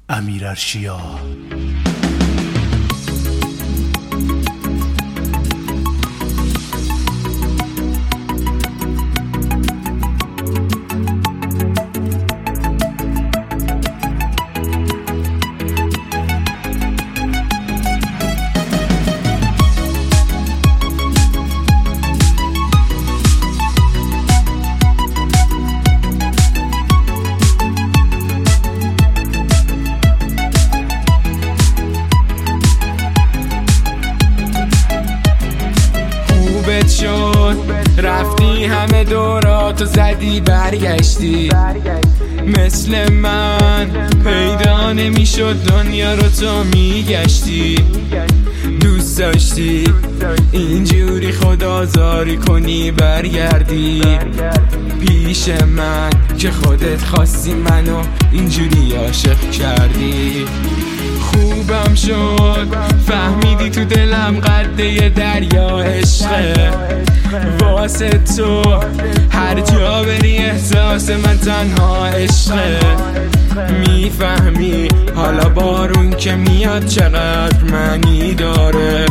امیرارشیا. شد رفتی همه دوراتو زدی برگشتی، مثل من پیدا نمیشد دنیا رو تو میگشتی. دوست داشتی اینجوری خودآزاری کنی برگردی پیش من که خودت خواستی منو اینجوری عاشق کردی. خوبم شد فهمیدی تو دلم قده دریا عشقه، واسه تو هر جا بری احساس من تنها عشقه. میفهمی حالا بارون که میاد چقدر معنی داره،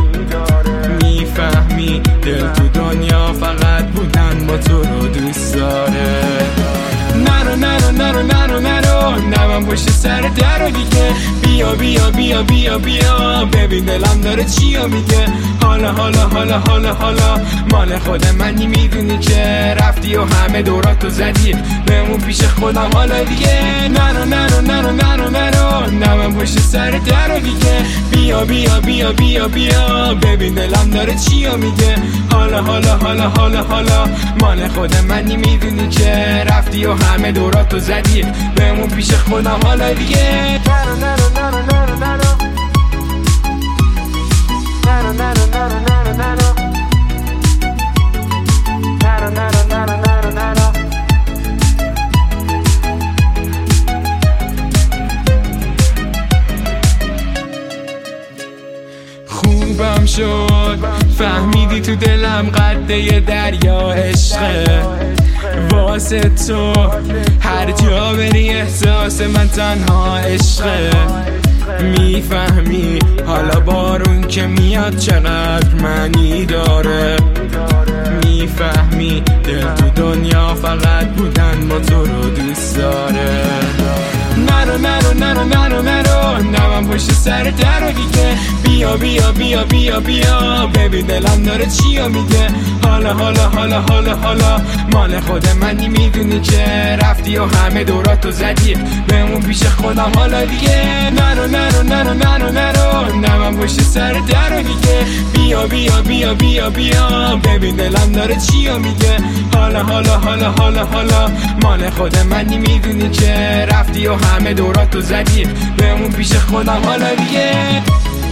میفهمی دل تو دنیا فقط بودن با تو رو دوست داره. نرو نرو نرو نرو نرو نه من پشت سر درو دیگه، بیا بیا بیا بیا بیا ببین دلم داره چیا میگه. حالا حالا حالا حالا حالا مال خود منی، میدونی که رفتی و همه دوراتو زدی بمون پیش خودم حالا دیگه. نرو نرو نرو نرو نرو نه من پشت سر درو دیگه، بیا بیا بیا بیا بیا ببین دلم داره چیا میگه. حالا حالا حالا حالا حالا مال خود منی، میدونی که رفتی و همه دوراتو زدی بمون پیش خودم حالا دیگه. نرو نرو نرو نرو نرو نرو نرو نرو نرو نرو نرو نرو نرو نرو نرو. خوبم شد فهمیدی تو دلم قده دریا عشقه، واسه تو هر جا بری احساس من تنها عشقه. میفهمی حالا بارون که میاد چقدر معنی داره، میفهمی دل تو دنیا فقط بودن با تو رو دوست داره. نرو نرو نرو نرو نرو نه من پشت سر درو دیگه، بیا بیا بیا بیا بیا ببین دلم داره چیا میگه. حالا حالا حالا حالا حالا مال خود منی، میدونی که رفتی و همه دوراتو زدی بمون پیش خودم حالا دیگه. نرو نرو نرو نرو نرو نه من پشت سر درو دیگه، بیا بیا بیا بیا بیا ببین دلم داره چیا میگه. حالا حالا حالا حالا حالا مال خود منی، میدونی که رفتی و همه دوراتو زدی بمون پیش خودم حالا دیگه.